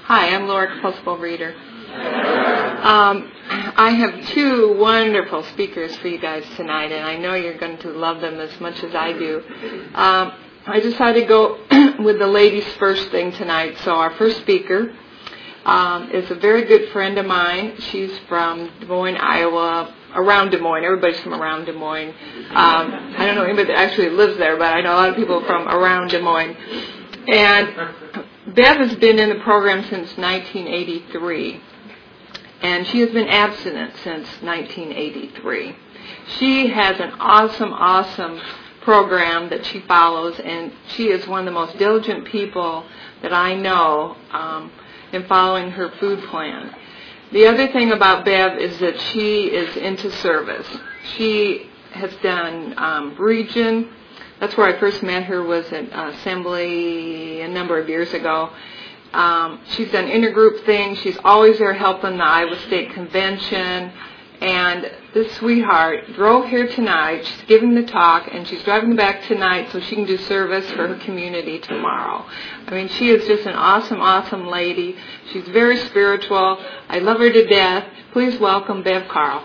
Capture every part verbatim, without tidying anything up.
Hi, I'm Laura, compulsive reader. Um, I have two wonderful speakers for you guys tonight, and I know you're going to love them as much as I do. Um, I decided to go with the ladies first thing tonight. So our first speaker um, is a very good friend of mine. She's from Des Moines, Iowa, around Des Moines. Everybody's from around Des Moines. Um, I don't know anybody that actually lives there, but I know a lot of people from around Des Moines. And Bev has been in the program since nineteen eighty-three, and she has been abstinent since nineteen eighty-three. She has an awesome, awesome program that she follows, and she is one of the most diligent people that I know um, in following her food plan. The other thing about Bev is that she is into service. She has done um, region. That's where I first met her, was at Assembly a number of years ago. Um, she's done intergroup things. She's always there helping the Iowa State Convention. And this sweetheart drove here tonight. She's giving the talk, and she's driving back tonight so she can do service for her community tomorrow. I mean, she is just an awesome, awesome lady. She's very spiritual. I love her to death. Please welcome Bev Carl.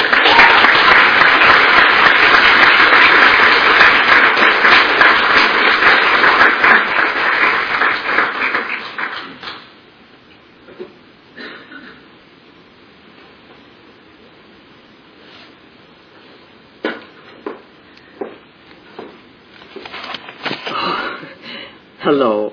Hello.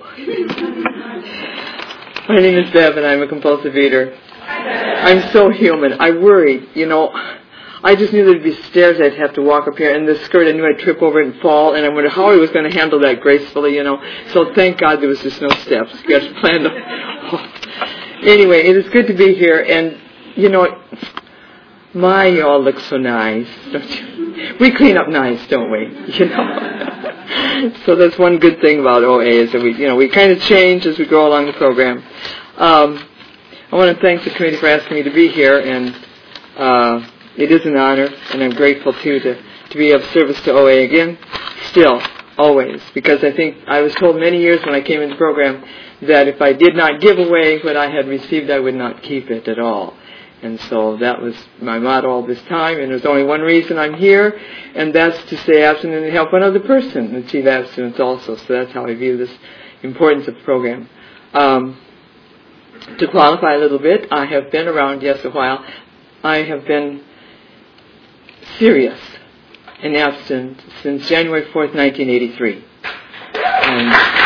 My name is Bev, and I'm a compulsive eater. I'm so human. I worried, you know. I just knew there'd be stairs I'd have to walk up here, and this skirt, I knew I'd trip over and fall, and I wondered how I was going to handle that gracefully, you know. So thank God there was just no steps. You guys planned. Oh. Anyway, it is good to be here, and, you know, my, you all look so nice, don't you? We clean up nice, don't we? You know. So that's one good thing about O A, is that we, you know, we kind of change as we go along the program. Um, I want to thank the committee for asking me to be here, and uh, it is an honor, and I'm grateful too to to be of service to O A again, still, always, because I think I was told many years when I came into the program that if I did not give away what I had received, I would not keep it at all. And so that was my motto all this time, and there's only one reason I'm here, and that's to stay abstinent and help one other person achieve abstinence also. So that's how I view this importance of the program. Um, to qualify a little bit, I have been around, yes, a while. I have been serious and abstinent since January fourth, nineteen eighty-three. And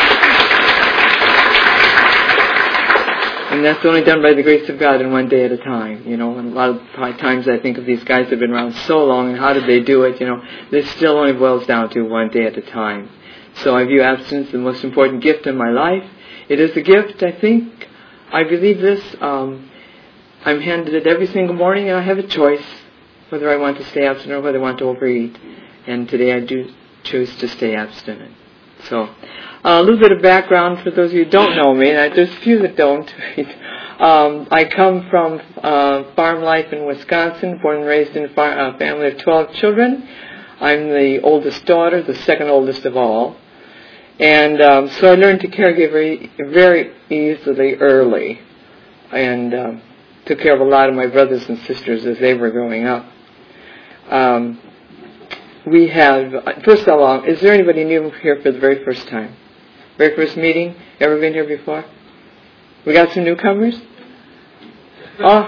And that's only done by the grace of God and one day at a time, you know. And a lot of times I think of these guys that have been around so long, and how did they do it, you know. This still only boils down to one day at a time. So I view abstinence as the most important gift in my life. It is a gift, I think. I believe this. Um, I'm handed it every single morning, and I have a choice whether I want to stay abstinent or whether I want to overeat. And today I do choose to stay abstinent. So, uh, a little bit of background for those of you who don't know me, and I, there's a few that don't. um, I come from uh, farm life in Wisconsin, born and raised in a far, uh, family of twelve children. I'm the oldest daughter, the second oldest of all. And um, so I learned to caregive very, very easily early, and um, took care of a lot of my brothers and sisters as they were growing up. Um, We have, first of all, is there anybody new here for the very first time? Very first meeting? Ever been here before? We got some newcomers? Oh.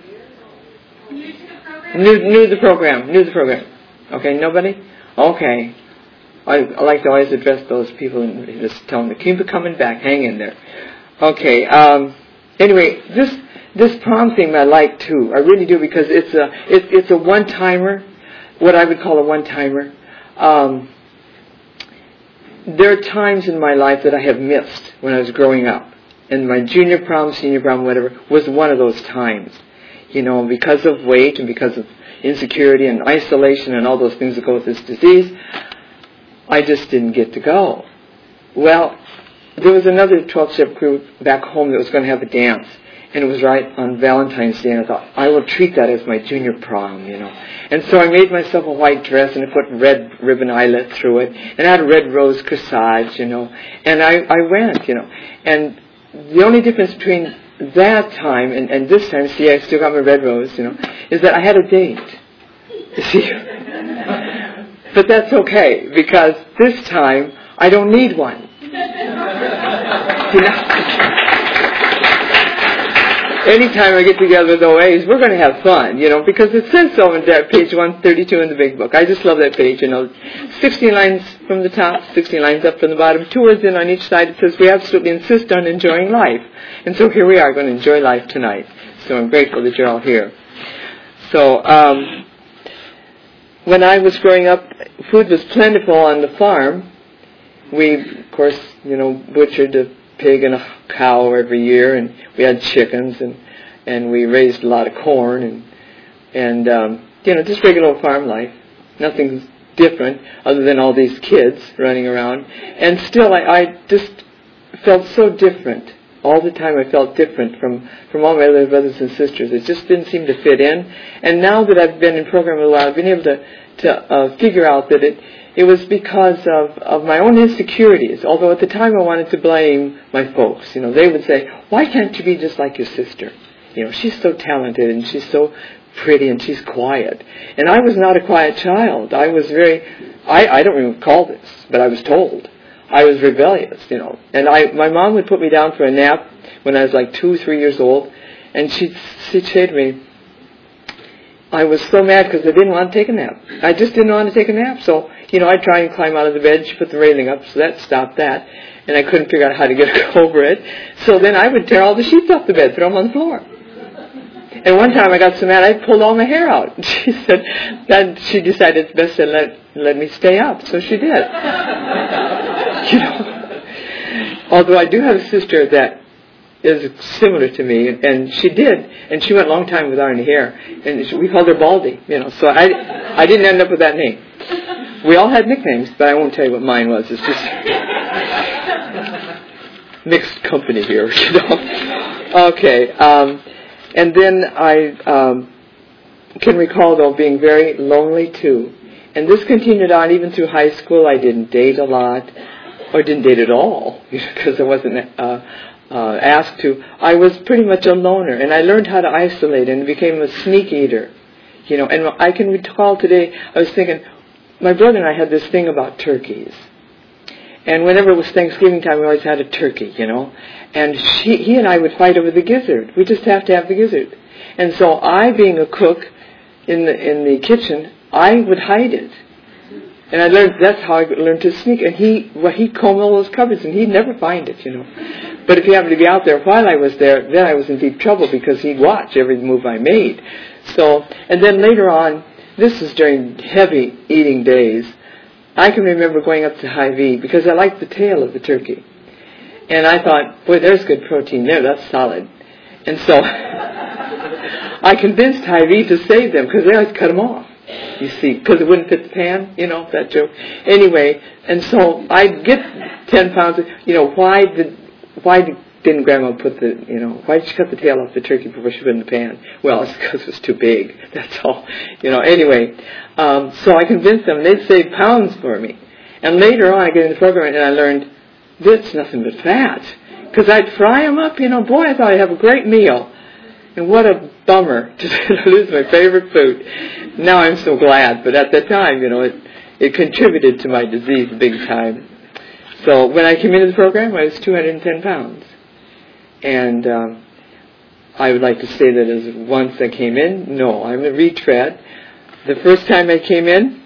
New, new to the program, new to the program. Okay, nobody? Okay. I, I like to always address those people and just tell them to keep coming back, hang in there. Okay, um, anyway, this this prom thing I like too. I really do, because it's a, it, it's a one-timer. What I would call a one-timer. Um, there are times in my life that I have missed when I was growing up. And my junior prom, senior prom, whatever, was one of those times. You know, because of weight and because of insecurity and isolation and all those things that go with this disease, I just didn't get to go. Well, there was another twelve-step group back home that was going to have a dance. And it was right on Valentine's Day, and I thought, I will treat that as my junior prom, you know. And so I made myself a white dress, and I put red ribbon eyelet through it, and I had a red rose corsage, you know. And I, I went, you know. And the only difference between that time and, and this time, see, I still got my red rose, you know, is that I had a date. You see? But that's okay, because this time I don't need one. You know? Anytime I get together with O As, we're going to have fun, you know, because it says so in that page one thirty-two in the big book. I just love that page, you know. sixteen lines from the top, sixteen lines up from the bottom, two words in on each side. It says we absolutely insist on enjoying life. And so here we are going to enjoy life tonight. So I'm grateful that you're all here. So um, when I was growing up, food was plentiful on the farm. We, of course, you know, butchered a pig and a cow every year, and we had chickens, and and we raised a lot of corn, and and um, you know, just regular farm life. Nothing different other than all these kids running around. And still, I, I just felt so different. All the time I felt different from, from all my other brothers and sisters. It just didn't seem to fit in. And now that I've been in program a while, I've been able to, to uh, figure out that it it was because of, of my own insecurities. Although at the time I wanted to blame my folks. You know, they would say, why can't you be just like your sister? You know, she's so talented and she's so pretty and she's quiet. And I was not a quiet child. I was very, I, I don't even recall this, but I was told. I was rebellious, you know. And I, my mom would put me down for a nap when I was like two, three years old. And she'd, she'd say to me, I was so mad because I didn't want to take a nap. I just didn't want to take a nap. So, you know, I'd try and climb out of the bed. She put the railing up, so that stopped that. And I couldn't figure out how to get over it. So then I would tear all the sheets off the bed, throw them on the floor. And one time I got so mad I pulled all my hair out. She said, then she decided it's best to let, let me stay up. So she did. You know, although I do have a sister that is similar to me, and she did, and she went a long time without any hair, and we called her Baldy, you know, so I, I didn't end up with that name. We all had nicknames, but I won't tell you what mine was. It's just mixed company here, you know. Okay, um, and then I um, can recall, though, being very lonely, too. And this continued on even through high school. I didn't date a lot, or didn't date at all, because I wasn't uh, uh, asked to. I was pretty much a loner, and I learned how to isolate and became a sneak eater. You know, and I can recall today, I was thinking, my brother and I had this thing about turkeys. And whenever it was Thanksgiving time, we always had a turkey, you know. And she, he and I would fight over the gizzard. We just have to have the gizzard. And so I, being a cook in the in the kitchen, I would hide it. And I learned, that's how I learned to sneak. And he, well, he'd comb all those cupboards and he'd never find it, you know. But if he happened to be out there while I was there, then I was in deep trouble because he'd watch every move I made. So, and then later on, this is during heavy eating days, I can remember going up to Hy-Vee because I liked the tail of the turkey. And I thought, boy, there's good protein there, that's solid. And so I convinced Hy-Vee to save them because they always cut them off, you see, because it wouldn't fit the pan, you know, that joke. Anyway, and so I'd get ten pounds of, you know, why did, why did, didn't Grandma put the, you know, why did she cut the tail off the turkey before she put it in the pan? Well, it's because it was too big, that's all. You know, anyway, um, so I convinced them, and they'd save pounds for me. And later on, I get in the program, and I learned, this nothing but fat. Because I'd fry them up, you know, boy, I thought I'd have a great meal. And what a bummer to lose my favorite food. Now I'm so glad, but at that time, you know, it, it contributed to my disease big time. So when I came into the program, I was two hundred ten pounds. And um, I would like to say that as once I came in, no, I'm a retread. The first time I came in,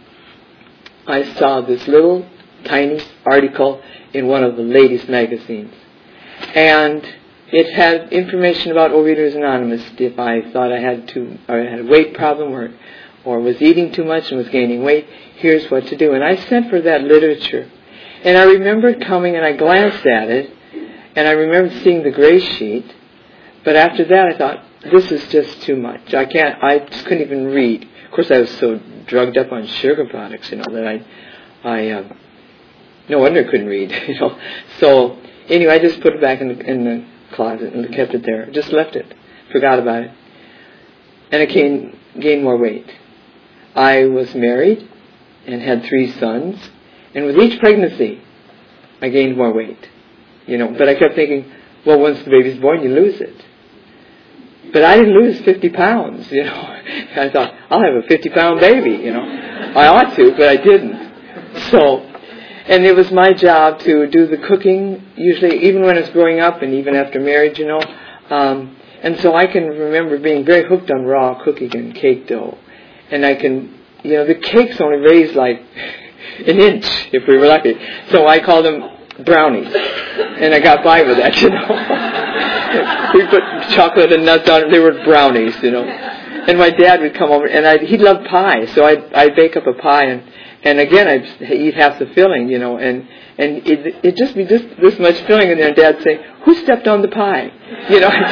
I saw this little tiny article in one of the ladies' magazines. And it had information about Overeaters Anonymous. If I thought I had to, or I had a weight problem, or or was eating too much and was gaining weight, here's what to do. And I sent for that literature. And I remembered coming and I glanced at it, and I remember seeing the gray sheet, but after that I thought, this is just too much. I can't, I just couldn't even read. Of course I was so drugged up on sugar products, you know, that I, I, uh, no wonder I couldn't read, you know. So, anyway, I just put it back in the, in the closet and kept it there. Just left it. Forgot about it. And I gained, gained more weight. I was married and had three sons, and with each pregnancy, I gained more weight. You know, but I kept thinking, Well, once the baby's born, you lose it. But I didn't lose fifty pounds, you know. I thought, I'll have a fifty-pound baby, you know. I ought to, but I didn't. So, and it was my job to do the cooking, usually, even when I was growing up and even after marriage, you know. Um, and so I can remember being very hooked on raw cooking and cake dough. And I can, you know, the cakes only raised like an inch, if we were lucky. So I called them brownies. And I got by with that, you know. We put chocolate and nuts on them. They were brownies, you know. And my dad would come over, and I'd, he loved pie. So I'd, I'd bake up a pie, and, and again, I'd eat half the filling, you know. And, and it, it'd just be this, this much filling, and then Dad'd say, who stepped on the pie? You know.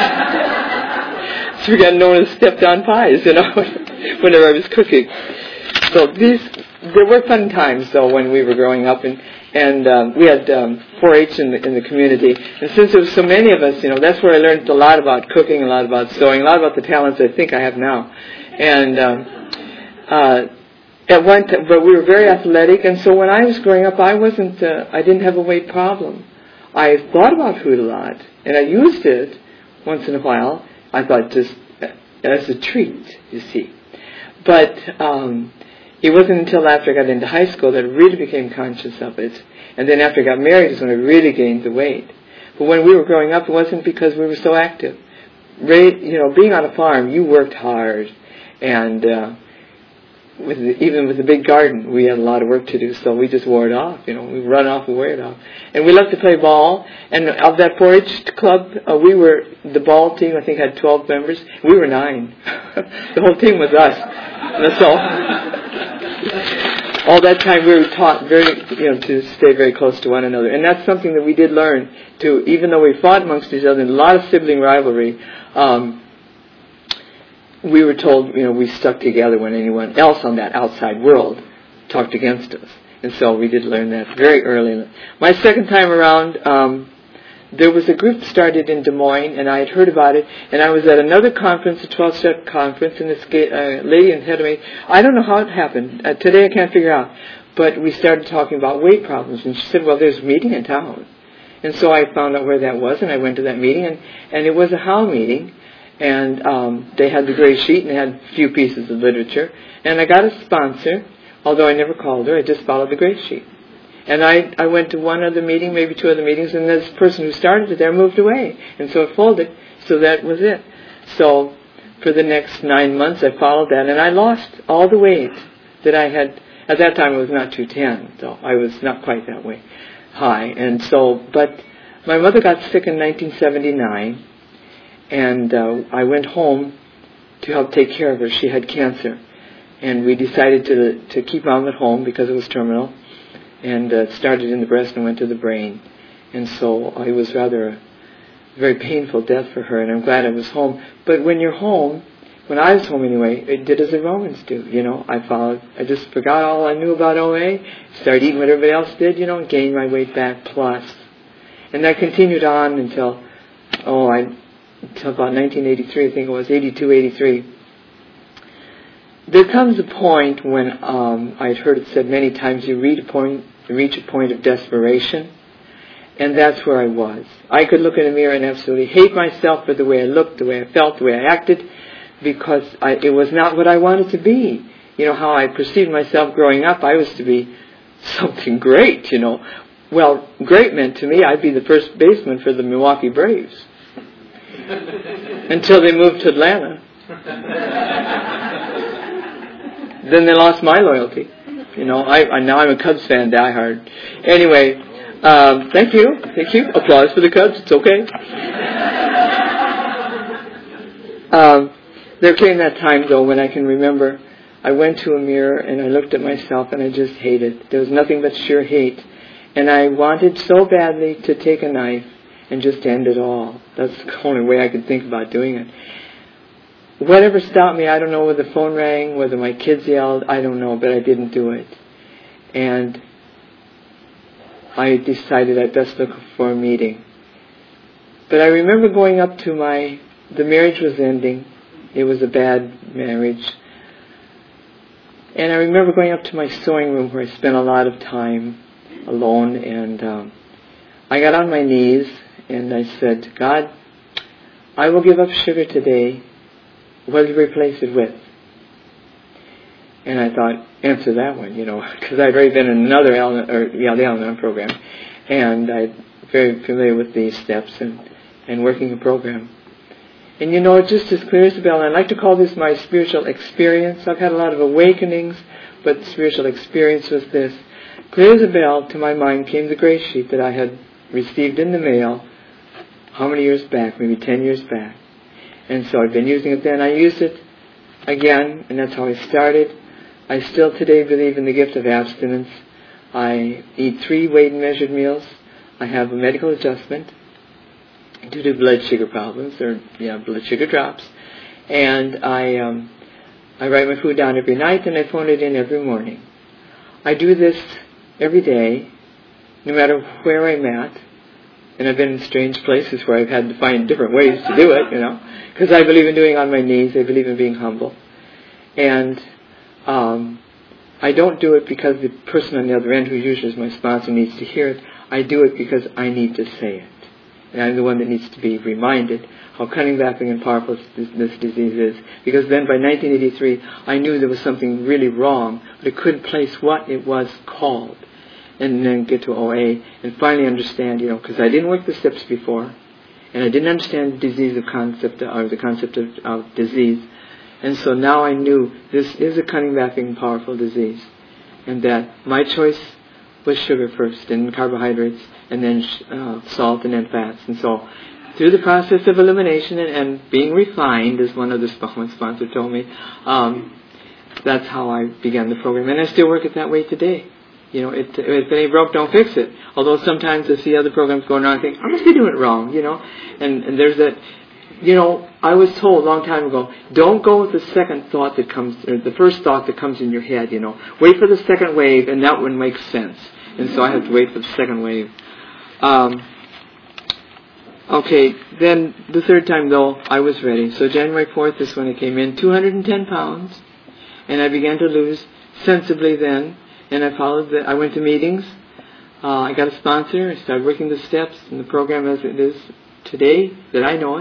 So we got known as stepped on pies, you know, whenever I was cooking. So these, there were fun times, though, when we were growing up, and and um, we had um, four H in the, in the community. And since there was so many of us, you know, that's where I learned a lot about cooking, a lot about sewing, a lot about the talents I think I have now. And um, uh, at one time, but we were very athletic, and so when I was growing up, I wasn't, uh, I didn't have a weight problem. I thought about food a lot, and I used it once in a while. I thought just as a treat, you see. But um, it wasn't until after I got into high school that I really became conscious of it. And then after I got married is when I really gained the weight. But when we were growing up, it wasn't because we were so active. Right, you know, being on a farm, you worked hard. And uh, with the, even with the big garden, we had a lot of work to do, so we just wore it off. You know, we run off and wear it off. And we loved to play ball. And of that four H club, uh, we were, the ball team, I think, had twelve members. We were nine. The whole team was us. And so all that time we were taught very, you know, to stay very close to one another. And that's something that we did learn to, even though we fought amongst each other in a lot of sibling rivalry, um, we were told, you know, we stuck together when anyone else on that outside world talked against us. And so we did learn that very early. My second time around, um, there was a group started in Des Moines, and I had heard about it, and I was at another conference, a twelve-step conference, and this uh, lady ahead of me, I don't know how it happened. Uh, today I can't figure out. But we started talking about weight problems, and she said, well, there's a meeting in town. And so I found out where that was, and I went to that meeting, and, and it was a H O W meeting. And um, they had the gray sheet, and they had a few pieces of literature. And I got a sponsor, although I never called her. I just followed the gray sheet. And I, I went to one other meeting, maybe two other meetings, and this person who started it there moved away. And so it folded. So that was it. So for the next nine months, I followed that, and I lost all the weight that I had. At that time, it was not two ten, so I was not quite that way high. And so, but my mother got sick in nineteen seventy-nine. And uh, I went home to help take care of her. She had cancer. And we decided to to keep Mom at home because it was terminal. And uh, started in the breast and went to the brain. And so it was rather a very painful death for her. And I'm glad I was home. But when you're home, when I was home anyway, it did as the Romans do. You know, I followed, I just forgot all I knew about O A. Started eating what everybody else did, you know, and gained my weight back plus. And that continued on until, oh, I... until about nineteen eighty-three, I think it was, eighty-two, eighty-three. There comes a point when, um, I'd heard it said many times, you reach a point, you reach a point of desperation, and that's where I was. I could look in a mirror and absolutely hate myself for the way I looked, the way I felt, the way I acted, because I, it was not what I wanted to be. You know, how I perceived myself growing up, I was to be something great, you know. Well, great meant to me I'd be the first baseman for the Milwaukee Braves. Until they moved to Atlanta. Then they lost my loyalty. You know, I, I now I'm a Cubs fan, diehard. Anyway, um, thank you, thank you. Applause for the Cubs. It's okay. um, there came that time though when I can remember. I went to a mirror and I looked at myself and I just hated. There was nothing but sheer hate, and I wanted so badly to take a knife and just end it all. That's the only way I could think about doing it. Whatever stopped me, I don't know whether the phone rang, whether my kids yelled, I don't know, but I didn't do it. And I decided I'd best look for a meeting. But I remember going up to my, the marriage was ending. It was a bad marriage. And I remember going up to my sewing room where I spent a lot of time alone, and um, I got on my knees And I said, God, I will give up sugar today. What do you replace it with? And I thought, answer that one, you know, because I'd already been in another Al- or yeah, the Al-Anon program, and I'm very familiar with these steps and, and working the program. And you know, it's just as clear as a bell. And I like to call this my spiritual experience. I've had a lot of awakenings, but spiritual experience was this. Clear as a bell, to my mind came the grace sheet that I had received in the mail, how many years back? Maybe ten years back. And so I've been using it then. I used it again, and that's how I started. I still today believe in the gift of abstinence. I eat three weighed and measured meals. I have a medical adjustment due to blood sugar problems, or yeah, blood sugar drops. And I um, I write my food down every night, and I phone it in every morning. I do this every day, no matter where I'm at. And I've been in strange places where I've had to find different ways to do it, you know, because I believe in doing it on my knees. I believe in being humble. And um, I don't do it because the person on the other end, who usually is my sponsor, needs to hear it. I do it because I need to say it. And I'm the one that needs to be reminded how cunning, baffling, and powerful this, this disease is. Because then by nineteen eighty-three, I knew there was something really wrong, but I couldn't place what it was called. And then get to O A and finally understand, you know, because I didn't work the steps before, and I didn't understand the disease of concept, or the concept of, of disease. And so now I knew this is a cunning, baffling, and powerful disease, and that my choice was sugar first, and carbohydrates, and then uh, salt, and then fats. And so through the process of elimination and, and being refined, as one of the my sponsor told me, um, that's how I began the program. And I still work it that way today. You know, it, if it ain't broke, don't fix it. Although sometimes I see other programs going on, I think, I must be doing it wrong, you know. And, and there's that, you know, I was told a long time ago, don't go with the second thought that comes, or the first thought that comes in your head, you know. Wait for the second wave, and that one makes sense. And so I have to wait for the second wave. Um, okay, then the third time, though, I was ready. So January fourth is when I came in, two hundred ten pounds, and I began to lose sensibly then. And I followed the, I went to meetings. Uh, I got a sponsor. I started working the steps in the program as it is today, that I know it.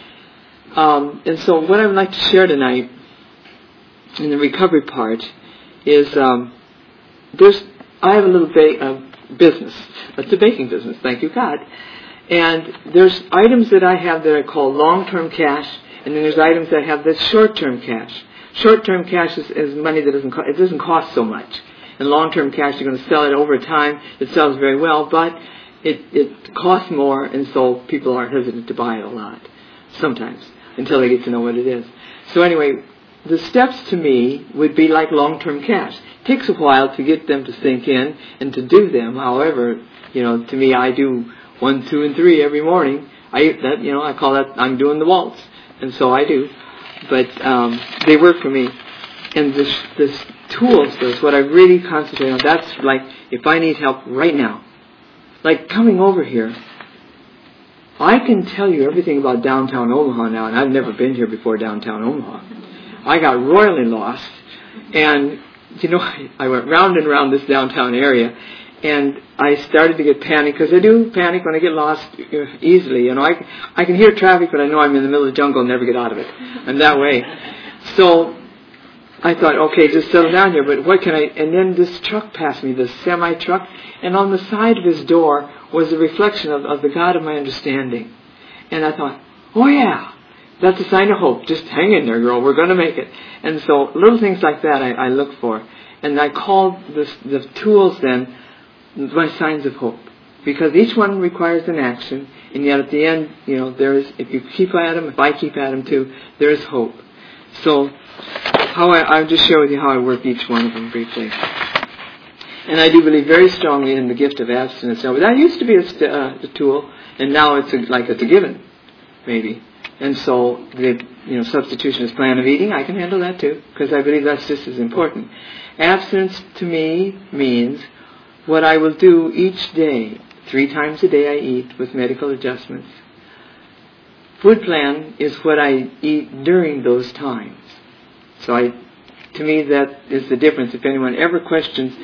Um, and so what I would like to share tonight in the recovery part is um, there's I have a little ba- uh, business. It's a baking business, thank you God. And there's items that I have that I call long-term cash, and then there's items that I have that's short-term cash. Short-term cash is, is money that doesn't co- it doesn't cost so much. And long-term cash, you're going to sell it over time. It sells very well, but it, it costs more, and so people are hesitant to buy it a lot, sometimes, until they get to know what it is. So anyway, the steps to me would be like long-term cash. It takes a while to get them to sink in and to do them. However, you know, to me, I do one, two, and three every morning. I that you know, I call that I'm doing the waltz, and so I do. But um, they work for me. And this, this tools is what I really concentrate on. That's like, if I need help right now, like coming over here, I can tell you everything about downtown Omaha now, and I've never been here before downtown Omaha. I got royally lost, and you know, I, I went round and round this downtown area, and I started to get panicked, because I do panic when I get lost easily. You know, I, I can hear traffic, but I know I'm in the middle of the jungle and never get out of it. I'm that way. So I thought, okay, just settle down here, but what can I... And then this truck passed me, this semi-truck, and on the side of his door was a reflection of, of the God of my understanding. And I thought, oh yeah, that's a sign of hope. Just hang in there, girl, we're going to make it. And so little things like that I, I look for. And I called this, the tools then my signs of hope. Because each one requires an action, and yet at the end, you know, there is, if you keep at them, if I keep at them too, there is hope. So... How I, I'll just share with you how I work each one of them briefly. And I do believe very strongly in the gift of abstinence. Now, that used to be a, st- uh, a tool, and now it's a, like it's a given, maybe. And so the you know substitution is plan of eating. I can handle that too, because I believe that's just as important. Abstinence to me means what I will do each day. Three times a day I eat with medical adjustments. Food plan is what I eat during those times. So I, to me, that is the difference. If anyone ever questions,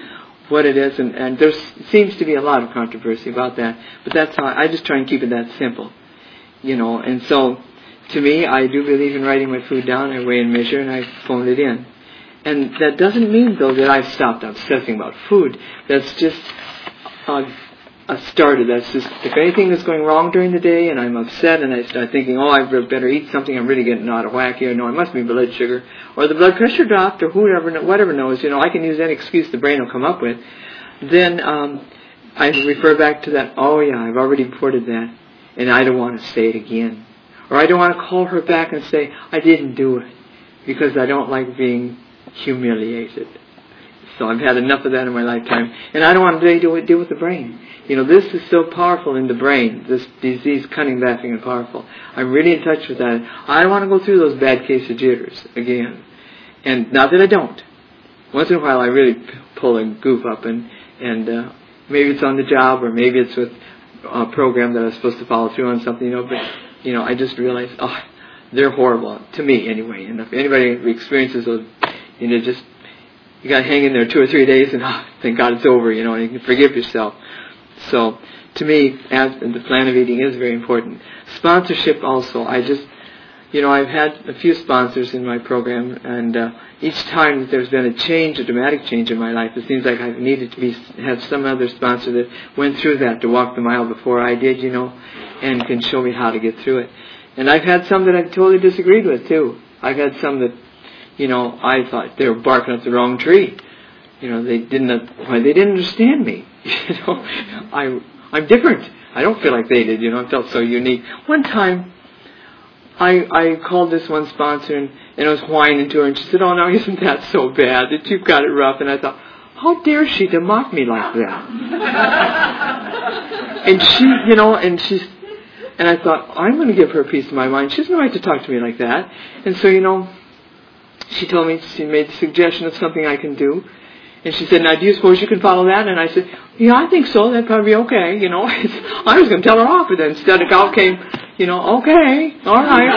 what it is, and, and there seems to be a lot of controversy about that, but that's how I just try and keep it that simple, you know. And so, to me, I do believe in writing my food down. I weigh and measure, and I phone it in. And that doesn't mean, though, that I've stopped obsessing about food. That's just a, a starter. That's just, if anything is going wrong during the day and I'm upset and I start thinking, oh, I better eat something, I'm really getting out of whack here. No, it must be blood sugar. Or the blood pressure dropped, or whoever, whatever knows. You know, I can use any excuse the brain will come up with. Then um, I refer back to that, oh, yeah, I've already reported that, and I don't want to say it again. Or I don't want to call her back and say, I didn't do it, because I don't like being humiliated. So I've had enough of that in my lifetime. And I don't want to deal with, deal with the brain. You know, this is so powerful in the brain, this disease, cunning, laughing, and powerful. I'm really in touch with that. I don't want to go through those bad case of jitters again. And not that I don't. Once in a while I really pull a goof up, and, and uh, maybe it's on the job, or maybe it's with a program that I was supposed to follow through on something, you know, but, you know, I just realize, oh, they're horrible, to me anyway. And if anybody experiences those, you know, just, you got to hang in there two or three days, and oh, thank God it's over, you know, and you can forgive yourself. So, to me, as the plan of eating is very important. Sponsorship also, I just, you know, I've had a few sponsors in my program, and uh, each time that there's been a change, a dramatic change in my life, it seems like I've needed to be have some other sponsor that went through that, to walk the mile before I did, you know, and can show me how to get through it. And I've had some that I've totally disagreed with, too. I've had some that, you know, I thought they were barking up the wrong tree. You know, they didn't, why, they didn't understand me. You know, I, I'm different. I don't feel like they did, you know, I felt so unique. One time, I, I called this one sponsor, and, and I was whining to her, and she said, oh, no, isn't that so bad that you've got it rough? And I thought, how dare she to mock me like that? And she, you know, and she's, and I thought, I'm going to give her a piece of my mind. She has no right to talk to me like that. And so, you know, she told me, she made the suggestion of something I can do. And she said, now, do you suppose you can follow that? And I said, yeah, I think so. That'd probably be okay, you know. I was going to tell her off, but then instead a out came, you know, okay, all right.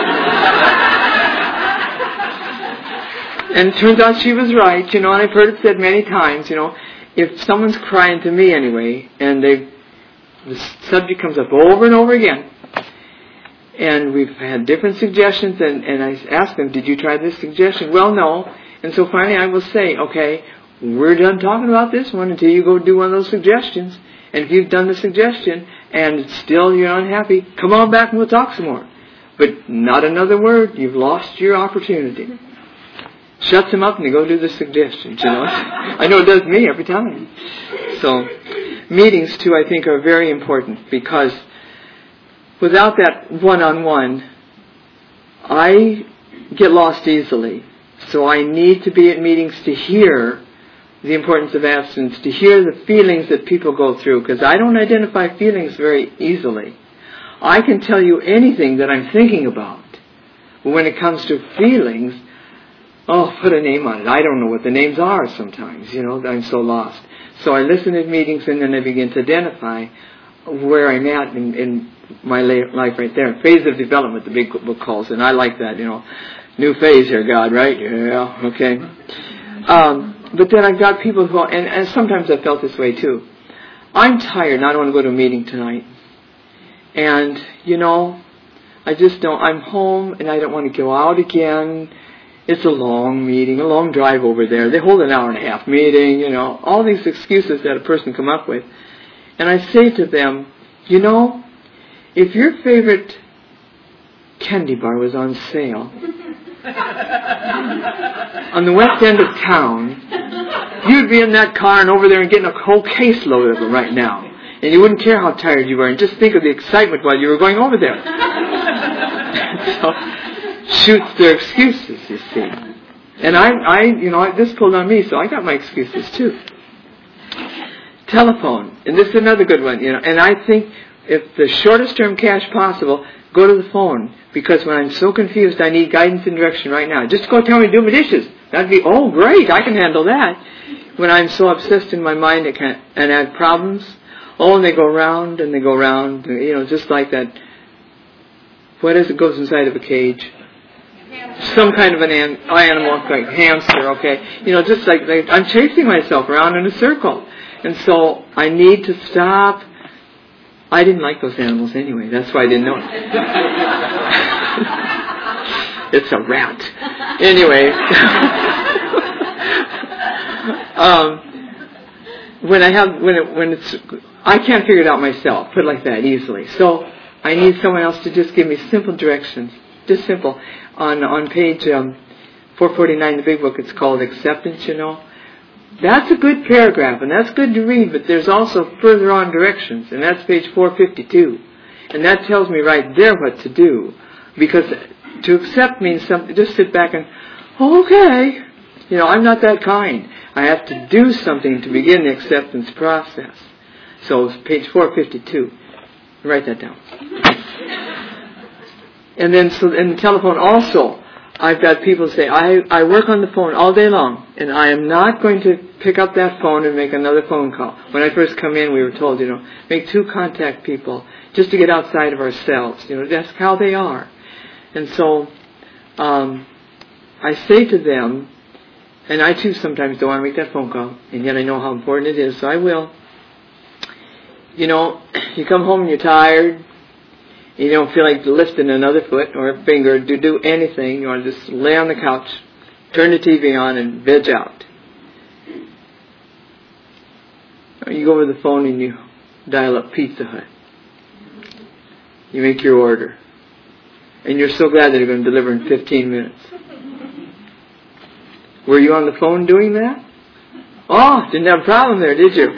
And it turns out she was right, you know, and I've heard it said many times, you know, if someone's crying to me anyway, and they, the subject comes up over and over again, and we've had different suggestions, and, and I ask them, did you try this suggestion? Well, no. And so finally I will say, okay, we're done talking about this one until you go do one of those suggestions. And if you've done the suggestion and still you're unhappy, come on back and we'll talk some more. But not another word. You've lost your opportunity. Shuts them up and they go do the suggestions, you know. I know it does me every time. So meetings, too, I think are very important, because without that one-on-one, I get lost easily. So I need to be at meetings to hear the importance of abstinence, to hear the feelings that people go through, because I don't identify feelings very easily. I can tell you anything that I'm thinking about, but when it comes to feelings, oh, put a name on it. I don't know what the names are sometimes, you know, I'm so lost. So I listen at meetings, and then I begin to identify where I'm at in, in my life right there. Phase of development, the big book calls, and I like that, you know. New phase here, God, right? Yeah, okay. Um, but then I've got people who, and, and sometimes I've felt this way too. I'm tired and I don't want to go to a meeting tonight. And, you know, I just don't, I'm home and I don't want to go out again. It's a long meeting, a long drive over there. They hold an hour and a half meeting, you know, all these excuses that a person come up with. And I say to them, you know, if your favorite candy bar was on sale on the west end of town, you'd be in that car and over there and getting a whole caseload of them right now. And you wouldn't care how tired you were, and just think of the excitement while you were going over there. So, shoots their excuses, you see. And I, I, you know, this pulled on me, so I got my excuses too. Telephone, and this is another good one, you know, and I think if the shortest term cash possible, go to the phone, because when I'm so confused, I need guidance and direction right now. Just go tell me to do my dishes. That'd be, oh, great, I can handle that. When I'm so obsessed in my mind I can't, and I have problems, oh, and they go round and they go round, you know, just like that. What is it goes inside of a cage? some kind of an, an animal, like hamster, okay? You know, just like, like I'm chasing myself around in a circle. And so I need to stop. I didn't like those animals anyway. That's why I didn't know it. It's a rat. Anyway. um, when I have, when it, when it's, I can't figure it out myself, put it like that, easily. So I need someone else to just give me simple directions. Just simple. On on page um, four forty-nine, the big book, it's called Acceptance, you know. That's a good paragraph, and that's good to read, but there's also further on directions, and that's page four fifty-two. And that tells me right there what to do. Because to accept means something, just sit back and, okay, you know, I'm not that kind. I have to do something to begin the acceptance process. So it's page four fifty-two. Write that down. And then so in the telephone also, I've got people say, I, I work on the phone all day long, and I am not going to pick up that phone and make another phone call. When I first come in, we were told, you know, make two contact people just to get outside of ourselves. You know, that's how they are. And so um, I say to them, and I too sometimes don't want to make that phone call, and yet I know how important it is, so I will. You know, you come home and you're tired. You don't feel like lifting another foot or a finger to do anything. You want to just lay on the couch, turn the T V on, and veg out. Or you go over the phone and you dial up Pizza Hut. You make your order. And you're so glad that they're going to deliver in fifteen minutes. Were you on the phone doing that? Oh, didn't have a problem there, did you?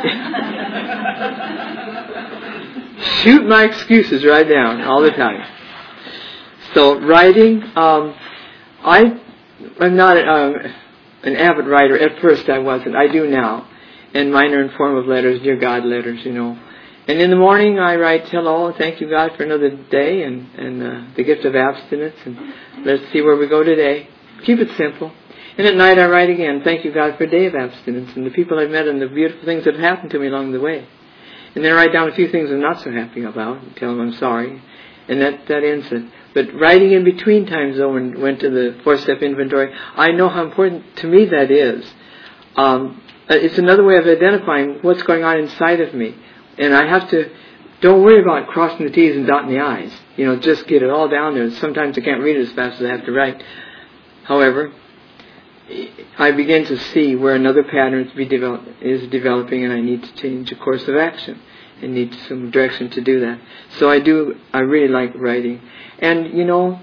Shoot my excuses right down all the time. So writing, um, I, I'm not um, an avid writer. At first I wasn't. I do now. And mine are in form of letters, dear God letters, you know. And in the morning I write, hello, thank you God for another day and, and uh, the gift of abstinence. And let's see where we go today. Keep it simple. And at night I write again, thank you God for a day of abstinence and the people I've met and the beautiful things that have happened to me along the way. And then I write down a few things I'm not so happy about and tell them I'm sorry. And that, that ends it. But writing in between times, though, when went to the four-step inventory, I know how important to me that is. Um, it's another way of identifying what's going on inside of me. And I have to, don't worry about crossing the T's and dotting the I's. You know, just get it all down there. Sometimes I can't read it as fast as I have to write. However, I begin to see where another pattern is developing and I need to change a course of action and need some direction to do that. So I do, I really like writing. And, you know,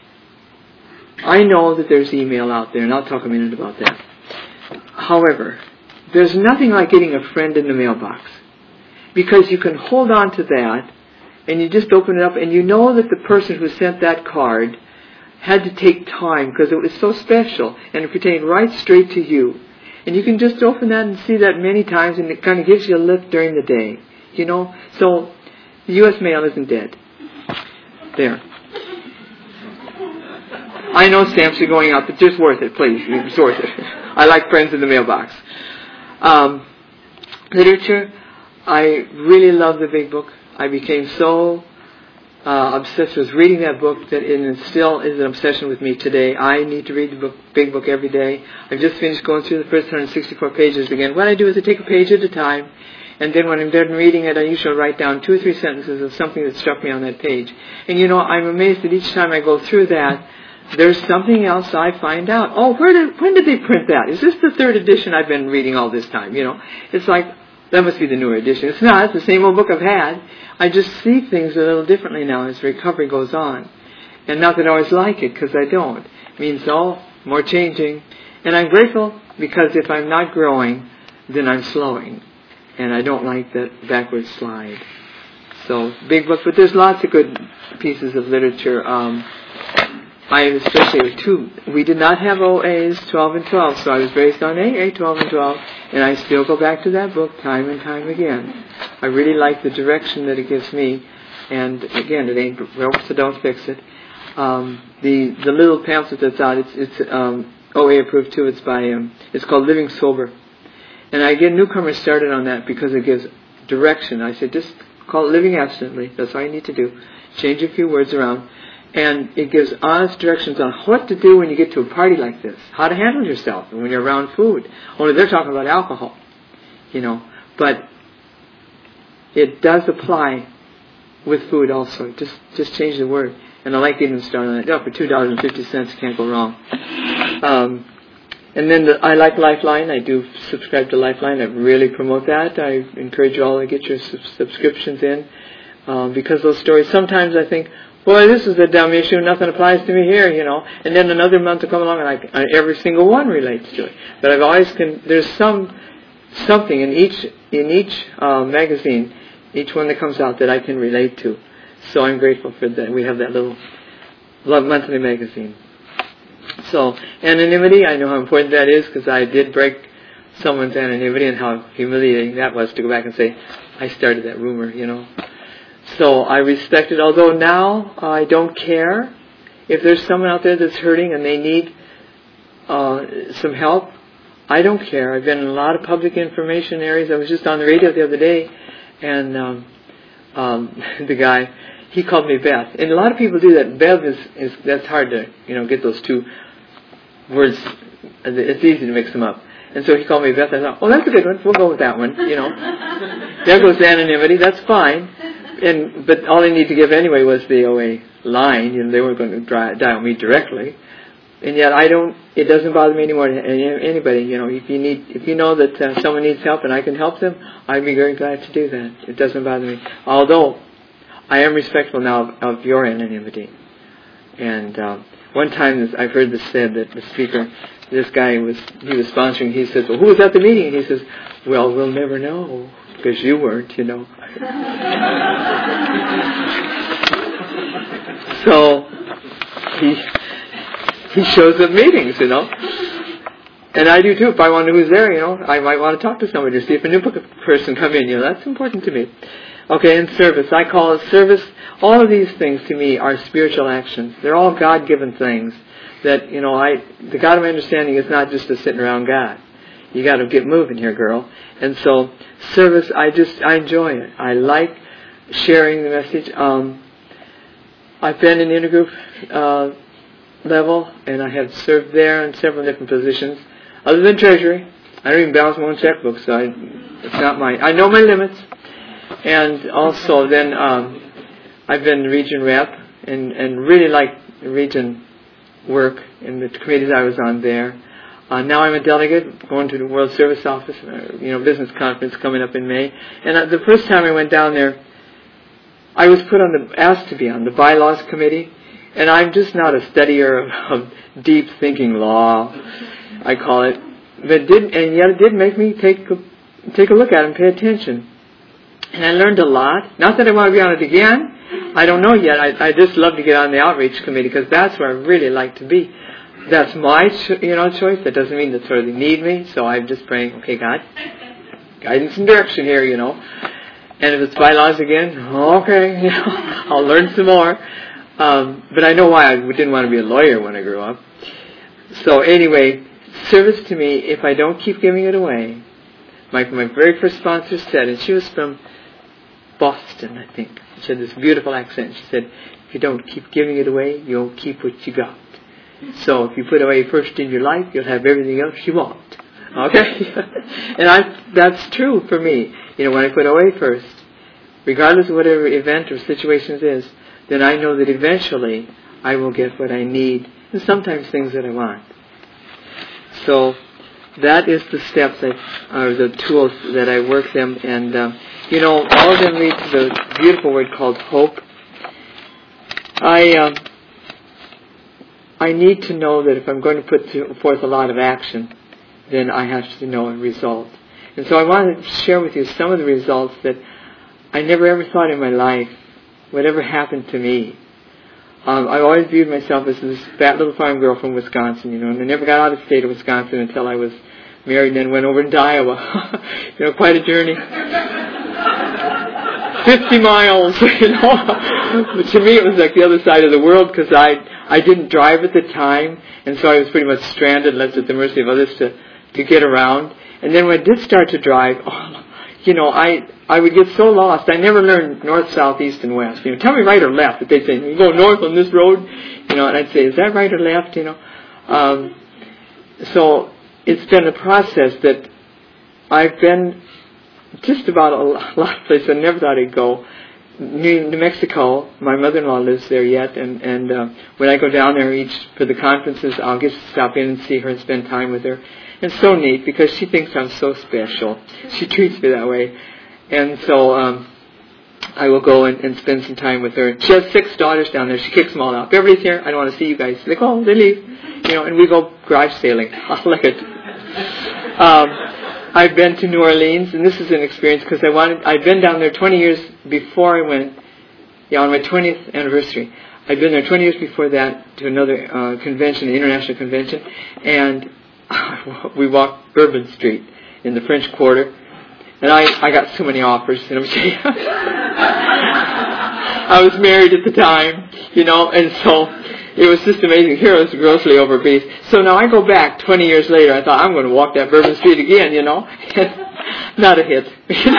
I know that there's email out there, and I'll talk a minute about that. However, there's nothing like getting a friend in the mailbox, because you can hold on to that and you just open it up and you know that the person who sent that card had to take time because it was so special and it pertained right straight to you. And you can just open that and see that many times, and it kind of gives you a lift during the day. You know? So, the U S mail isn't dead. There. I know stamps are going out, but just worth it, please. It's worth it. I like friends in the mailbox. Um, literature, I really love the big book. I became so Uh, obsessed with reading that book that it still is an obsession with me today. I need to read the book, big book every day. I've just finished going through the first one hundred sixty-four pages again. What I do is I take a page at a time, and then when I'm done reading it, I usually write down two or three sentences of something that struck me on that page. And you know, I'm amazed that each time I go through that, there's something else I find out. Oh, where did, when did they print that? Is this the third edition I've been reading all this time? You know, it's like, that must be the newer edition. It's not. It's the same old book I've had. I just see things a little differently now as recovery goes on. And not that I always like it, because I don't. It means, oh, more changing. And I'm grateful, because if I'm not growing, then I'm slowing. And I don't like that backward slide. So, big book. But there's lots of good pieces of literature. Um, I especially with two. We did not have O As twelve and twelve, so I was raised on A A twelve and twelve, and I still go back to that book time and time again. I really like the direction that it gives me, and again, it ain't broke, so don't fix it. Um, the the little pamphlet that's out, it's it's um, O A approved too. It's by um, it's called Living Sober, and I get newcomers started on that because it gives direction. I said just call it Living Abstinently. That's all you need to do. Change a few words around. And it gives honest directions on what to do when you get to a party like this, how to handle yourself when you're around food. Only they're talking about alcohol, you know. But it does apply with food also. Just just change the word. And I like getting them started on that. Yeah, for two dollars and fifty cents, can't go wrong. Um, and then the, I like Lifeline. I do subscribe to Lifeline. I really promote that. I encourage you all to get your sub- subscriptions in. Um, because those stories, sometimes I think, boy, this is a dumb issue. Nothing applies to me here, you know. And then another month will come along, and I, I, every single one relates to it. But I've always can. There's some something in each in each uh, magazine, each one that comes out that I can relate to. So I'm grateful for that. We have that little monthly magazine. So anonymity, I know how important that is because I did break someone's anonymity and how humiliating that was to go back and say, I started that rumor, you know. So I respect it, although now I don't care. If there's someone out there that's hurting and they need uh, some help, I don't care. I've been in a lot of public information areas. I was just on the radio the other day, and um, um, the guy, he called me Beth. And a lot of people do that. Bev is, is that's hard to, you know, get those two words. It's easy to mix them up. And so he called me Beth. I thought, oh, that's a good one. We'll go with that one, you know. There goes anonymity. That's fine. And but all they need to give anyway was the O A line. You know, they weren't going to dry, dial me directly. And yet I don't. It doesn't bother me anymore. Anybody, you know, if you need, if you know that uh, someone needs help and I can help them, I'd be very glad to do that. It doesn't bother me. Although I am respectful now of, of your anonymity. And uh, one time I've heard this said that the speaker, this guy was he was sponsoring. He says, "Well, who was at the meeting?" And he says, "Well, we'll never know because you weren't, you know." So he he shows up meetings, you know, and I do too. If I want to know who's there, you know, I might want to talk to somebody to see if a new person come in. You know, that's important to me. Okay, and service. I call it service. All of these things to me are spiritual actions. They're all God-given things. That you know, I the God of my understanding is not just a sitting around God. You got to get moving here, girl. And so, service, I just, I enjoy it. I like sharing the message. Um, I've been in intergroup uh, level, and I have served there in several different positions. Other than treasury, I don't even balance my own checkbook, so I, it's not my, I know my limits. And also then, um, I've been region rep, and, and really like region work in the committees I was on there. Uh, now I'm a delegate going to the World Service Office, uh, you know, business conference coming up in May. And uh, the first time I went down there, I was put on the, asked to be on the bylaws committee. And I'm just not a studier of, of deep thinking law, I call it. But it did, and yet it did make me take a, take a look at it and pay attention. And I learned a lot. Not that I want to be on it again. I don't know yet. I, I just love to get on the outreach committee because that's where I really like to be. That's my, cho- you know, choice. That doesn't mean that sort of they need me. So I'm just praying, okay, God, guidance and direction here, you know. And if it's bylaws again, okay, you know, I'll learn some more. Um, but I know why I didn't want to be a lawyer when I grew up. So anyway, service to me, if I don't keep giving it away, my my very first sponsor said, and she was from Boston, I think. She had this beautiful accent. She said, if you don't keep giving it away, you'll keep what you got. So if you put away first in your life, you'll have everything else you want. Okay? And I, that's true for me. You know, when I put away first, regardless of whatever event or situations is, then I know that eventually I will get what I need, and sometimes things that I want. So that is the steps that are the tools that I work them, and um, you know, all of them lead to the beautiful word called hope. I um, I need to know that if I'm going to put forth a lot of action, then I have to know a result. And so I want to share with you some of the results that I never ever thought in my life would ever happen to me. Um, I always viewed myself as this fat little farm girl from Wisconsin, you know, and I never got out of the state of Wisconsin until I was married and then went over to Iowa. You know, quite a journey. Fifty miles, you know. But to me it was like the other side of the world because I I didn't drive at the time, and so I was pretty much stranded, left at the mercy of others to, to get around. And then when I did start to drive, oh, you know, I I would get so lost. I never learned north, south, east, and west. You know, tell me right or left. But they'd say, you go north on this road, you know, and I'd say, is that right or left? You know, um, so it's been a process that I've been just about a lot of places I never thought I'd go. New, New Mexico, my mother-in-law lives there yet, and, and uh, when I go down there each for the conferences, I'll get to stop in and see her and spend time with her. It's so neat because she thinks I'm so special. She treats me that way. And so um, I will go and, and spend some time with her. She has six daughters down there. She kicks them all out. If everybody's here, I don't want to see you guys. They go, oh, they leave. You know, and we go garage sailing. I like it. Um, I've been to New Orleans, and this is an experience because I wanted. I'd been down there twenty years before I went. Yeah, on my twentieth anniversary, I'd been there twenty years before that to another uh, convention, an international convention, and we walked Bourbon Street in the French Quarter, and I, I got so many offers. And I'm saying, I was married at the time, you know, and so it was just amazing. Here I was grossly overbeat. So now I go back twenty years later. I thought, I'm going to walk that Bourbon Street again, you know. Not a hit.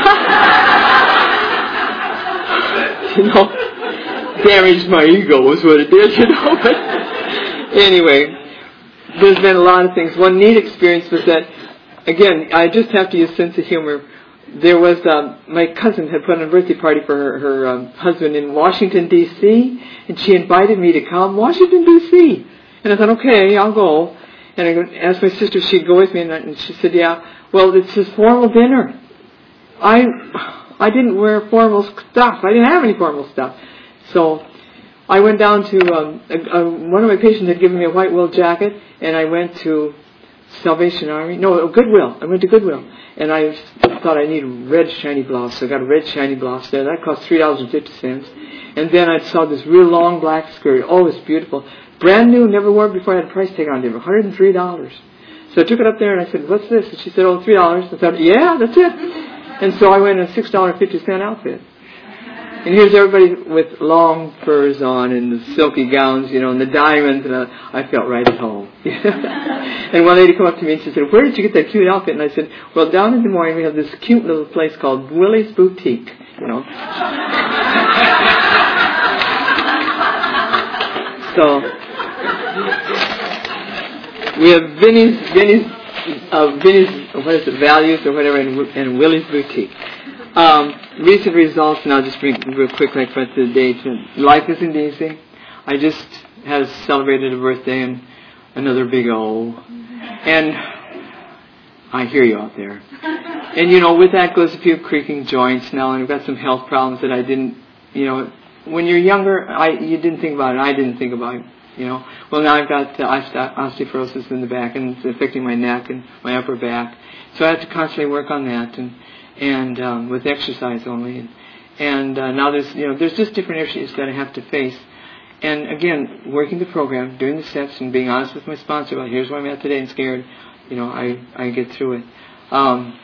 You know, damaged my ego was what it did, you know. But anyway, there's been a lot of things. One neat experience was that, again, I just have to use sense of humor. There was, um, my cousin had put on a birthday party for her, her um, husband in Washington, D C, and she invited me to come. Washington, D C. And I thought, okay, I'll go. And I asked my sister if she'd go with me, and, I, and she said, yeah. Well, it's his formal dinner. I I didn't wear formal stuff. I didn't have any formal stuff. So I went down to, um, a, a, one of my patients had given me a white wool jacket, and I went to Salvation Army. No, Goodwill. I went to Goodwill. And I thought I needed a red shiny blouse, so I got a red shiny blouse there. That cost three dollars and fifty cents. And then I saw this real long black skirt. Oh, it's beautiful. Brand new, never wore it before. I had a price tag on it, one hundred three dollars. So I took it up there and I said, what's this? And she said, oh, three dollars. I thought, yeah, that's it. And so I went in a six dollars and fifty cents outfit. And here's everybody with long furs on and the silky gowns, you know, and the diamonds, and uh, I felt right at home. And one lady came up to me and she said, where did you get that cute outfit? And I said, well, down in Des Moines we have this cute little place called Willie's Boutique, you know. So we have Vinny's, Vinny's, uh, Vinny's, what is it, Values or whatever, and, and Willie's Boutique. Um, recent results, and I'll just bring real quick like for the date. Life isn't easy. I just has celebrated a birthday and another big O. And I hear you out there. And you know, with that goes a few creaking joints now, and I've got some health problems that I didn't, you know, when you're younger, I you didn't think about it. I didn't think about it. You know, well now I've got uh, osteoporosis in the back, and it's affecting my neck and my upper back. So I have to constantly work on that, and and um, with exercise only. And, and uh, now there's, you know, there's just different issues that I have to face. And again, working the program, doing the steps, and being honest with my sponsor about here's where I'm at today and scared, you know, I, I get through it. Um,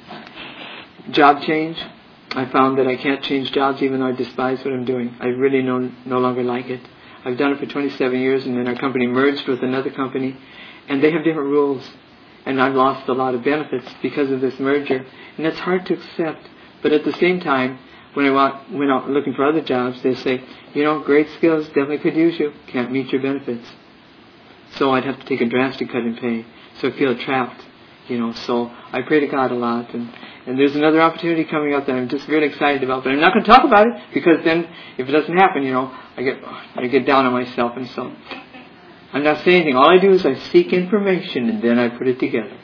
job change. I found that I can't change jobs even though I despise what I'm doing. I really no, no longer like it. I've done it for twenty-seven years, and then our company merged with another company, and they have different rules. And I've lost a lot of benefits because of this merger. And that's hard to accept. But at the same time, when I went out looking for other jobs, they say, you know, great skills, definitely could use you, can't meet your benefits. So I'd have to take a drastic cut in pay. So I feel trapped, you know. So I pray to God a lot. And, and there's another opportunity coming up that I'm just really excited about. But I'm not going to talk about it, because then if it doesn't happen, you know, I get I get down on myself. And so I'm not saying anything. All I do is I seek information, and then I put it together.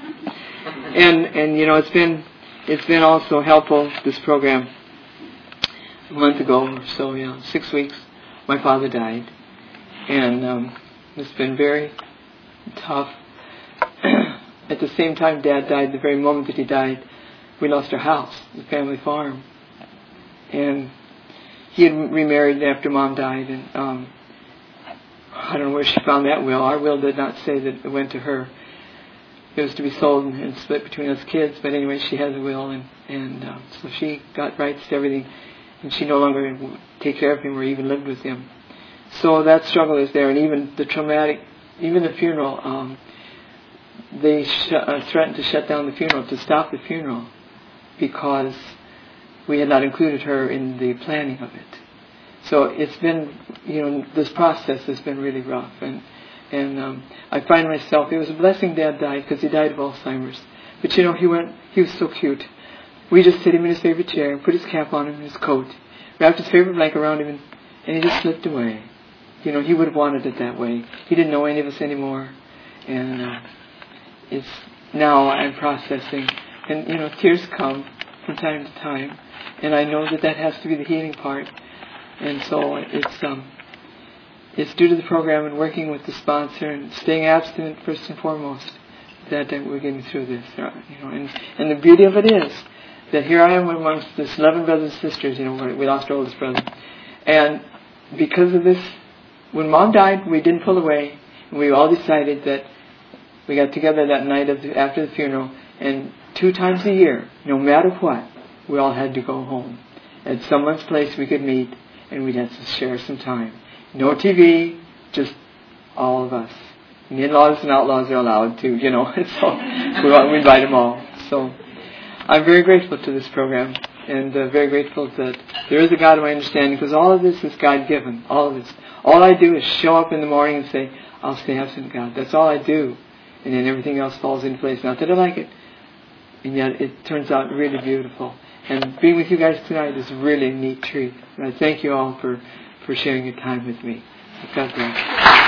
and and you know, it's been it's been also helpful, this program. A month ago or so, yeah, six weeks, my father died, and um, it's been very tough. At the same time, Dad died. The very moment that he died, we lost our house, the family farm, and he had remarried after Mom died, and um, I don't know where she found that will. Our will did not say that it went to her. It was to be sold and, and split between us kids. But anyway, she has a will, and, and uh, so she got rights to everything. And she no longer take care of him or even lived with him. So that struggle is there. And even the traumatic, even the funeral, um, they sh- uh, threatened to shut down the funeral, to stop the funeral. because we had not included her in the planning of it. So it's been, you know, this process has been really rough. And and um, I find myself, it was a blessing Dad died, because he died of Alzheimer's. But, you know, he went, he was so cute. We just sit him in his favorite chair and put his cap on him and his coat, wrapped his favorite blanket around him, and, and he just slipped away. You know, he would have wanted it that way. He didn't know any of us anymore. And uh, it's now I'm processing. And, you know, tears come from time to time. And I know that that has to be the healing part. And so it's um, it's due to the program and working with the sponsor and staying abstinent first and foremost that, that we're getting through this. You know, and, and the beauty of it is that here I am amongst this eleven brothers and sisters. You know, we lost our oldest brother. And because of this, when Mom died, we didn't pull away. And we all decided that we got together that night of the, after the funeral, and two times a year, no matter what, we all had to go home. At someone's place we could meet, and we'd have to share some time. No T V, just all of us. And in-laws and outlaws are allowed too, you know. So we, we invite them all. So I'm very grateful to this program, and uh, very grateful that there is a God of my understanding, because all of this is God-given. All of this. All I do is show up in the morning and say, I'll stay absent, God. That's all I do. And then everything else falls into place. Not that I like it, and yet it turns out really beautiful. And being with you guys tonight is really a neat treat. And I thank you all for, for sharing your time with me. God bless.